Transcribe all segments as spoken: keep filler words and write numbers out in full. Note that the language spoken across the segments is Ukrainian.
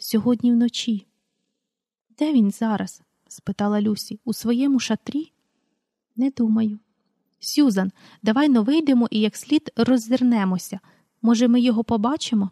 Сьогодні вночі. Де він зараз? Спитала Люсі. У своєму шатрі? Не думаю. Сьюзан, давай но вийдемо і як слід роззирнемося. Може, ми його побачимо?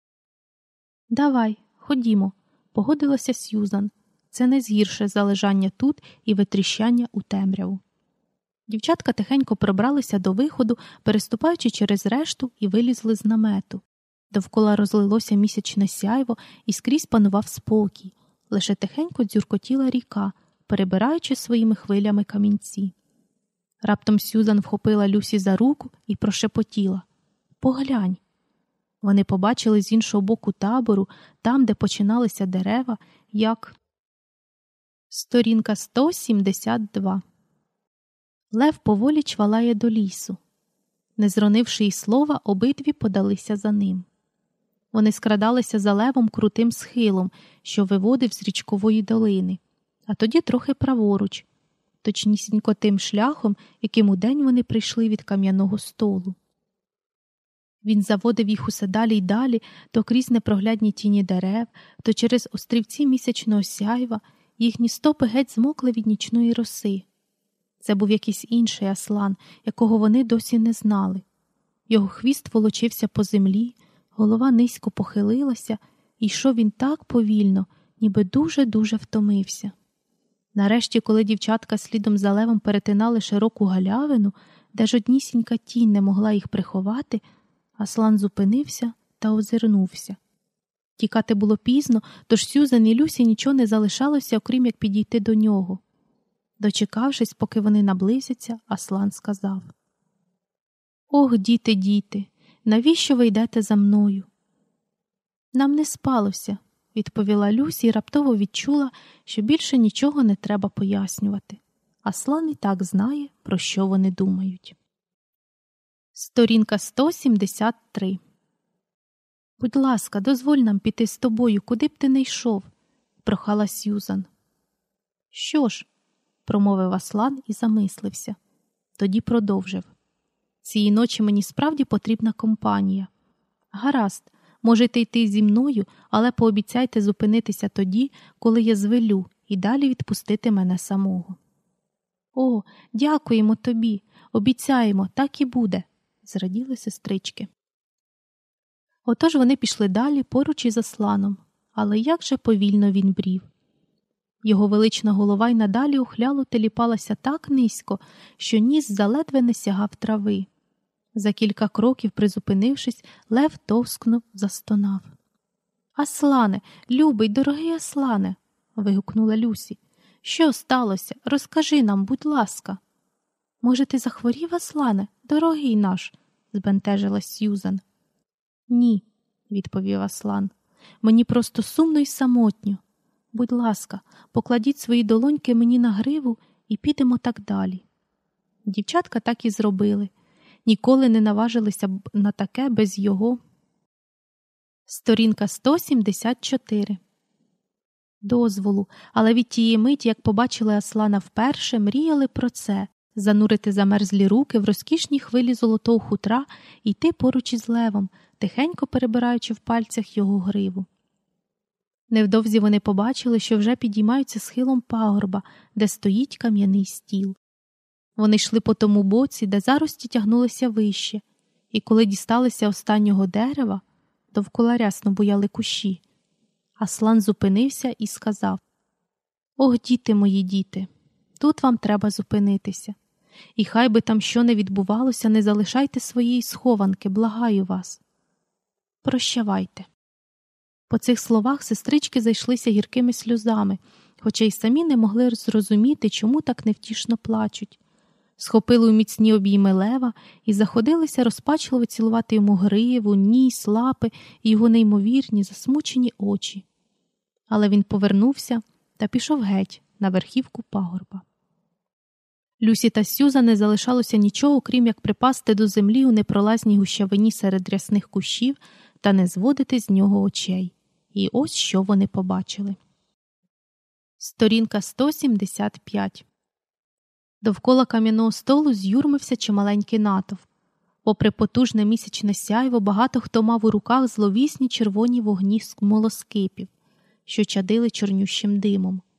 Давай, ходімо, погодилася Сьюзан. Це не згірше за лежання тут і витріщання у темряву. Дівчатка тихенько пробралися до виходу, переступаючи через решту, і вилізли з намету. Довкола розлилося місячне сяйво, і скрізь панував спокій. Лише тихенько дзюркотіла ріка, перебираючи своїми хвилями камінці. Раптом Сьюзан вхопила Люсі за руку і прошепотіла. «Поглянь!» Вони побачили з іншого боку табору, там, де починалися дерева, як... Сторінка сто сімдесят два. Лев поволі чвалає до лісу. Не зронивши й слова, обидві подалися за ним. Вони скрадалися за левом крутим схилом, що виводив з річкової долини, а тоді трохи праворуч, точнісінько тим шляхом, яким удень вони прийшли від кам'яного столу. Він заводив їх усе далі й далі, то крізь непроглядні тіні дерев, то через острівці місячного сяйва. Їхні стопи геть змокли від нічної роси. Це був якийсь інший Аслан, якого вони досі не знали. Його хвіст волочився по землі, голова низько похилилася, і йшов він так повільно, ніби дуже-дуже втомився. Нарешті, коли дівчатка слідом за левом перетинали широку галявину, де жоднісінька тінь не могла їх приховати, Аслан зупинився та озирнувся. Тікати було пізно, тож Сьюзан і Люсі нічого не залишалося, окрім як підійти до нього. Дочекавшись, поки вони наблизяться, Аслан сказав: «Ох, діти, діти, навіщо ви йдете за мною?» «Нам не спалося», – відповіла Люсі і раптово відчула, що більше нічого не треба пояснювати. Аслан і так знає, про що вони думають. Сторінка сто сімдесят три. «Будь ласка, дозволь нам піти з тобою, куди б ти не йшов», – прохала Сьюзан. «Що ж?» – промовив Аслан і замислився. Тоді продовжив. «Цієї ночі мені справді потрібна компанія. Гаразд, можете йти зі мною, але пообіцяйте зупинитися тоді, коли я звелю, і далі відпустити мене самого». «О, дякуємо тобі, обіцяємо, так і буде», – зраділи сестрички. Отож вони пішли далі поруч із Асланом, але як же повільно він брів. Його велична голова й надалі ухляло теліпалася так низько, що ніс заледве не сягав трави. За кілька кроків, призупинившись, лев товскнув, застонав. «Аслане, любий, дорогий Аслане!» – вигукнула Люсі. «Що сталося? Розкажи нам, будь ласка!» «Може, ти захворів, Аслане, дорогий наш?» – збентежилась Сьюзан. «Ні», – відповів Аслан, – «мені просто сумно й самотньо. Будь ласка, покладіть свої долоньки мені на гриву і підемо так далі». Дівчатка так і зробили. Ніколи не наважилися б на таке без його. Сторінка сто сімдесят чотири. Дозволу, але від тієї миті, як побачили Аслана вперше, мріяли про це – занурити замерзлі руки в розкішні хвилі золотого хутра і йти поруч із левом, тихенько перебираючи в пальцях його гриву. Невдовзі вони побачили, що вже підіймаються схилом пагорба, де стоїть кам'яний стіл. Вони йшли по тому боці, де зарості тягнулися вище, і коли дісталися останнього дерева, довкола рясно буяли кущі. Аслан зупинився і сказав: «Ох, діти мої, діти, тут вам треба зупинитися. І хай би там що не відбувалося, не залишайте своєї схованки, благаю вас. Прощавайте». По цих словах сестрички зайшлися гіркими сльозами, хоча й самі не могли зрозуміти, чому так невтішно плачуть. Схопили у міцні обійми лева і заходилися розпачливо цілувати йому гриву, ніс, лапи і його неймовірні засмучені очі. Але він повернувся та пішов геть на верхівку пагорба. Люсі та Сьюзан не залишалося нічого, крім як припасти до землі у непролазній гущавині серед рясних кущів та не зводити з нього очей. І ось що вони побачили. Сторінка сто сімдесят п'ять. Довкола кам'яного столу з'юрмився чималенький натовп. Попри потужне місячне сяйво, багато хто мав у руках зловісні червоні вогні смолоскипів. що чадили чорнющим димом.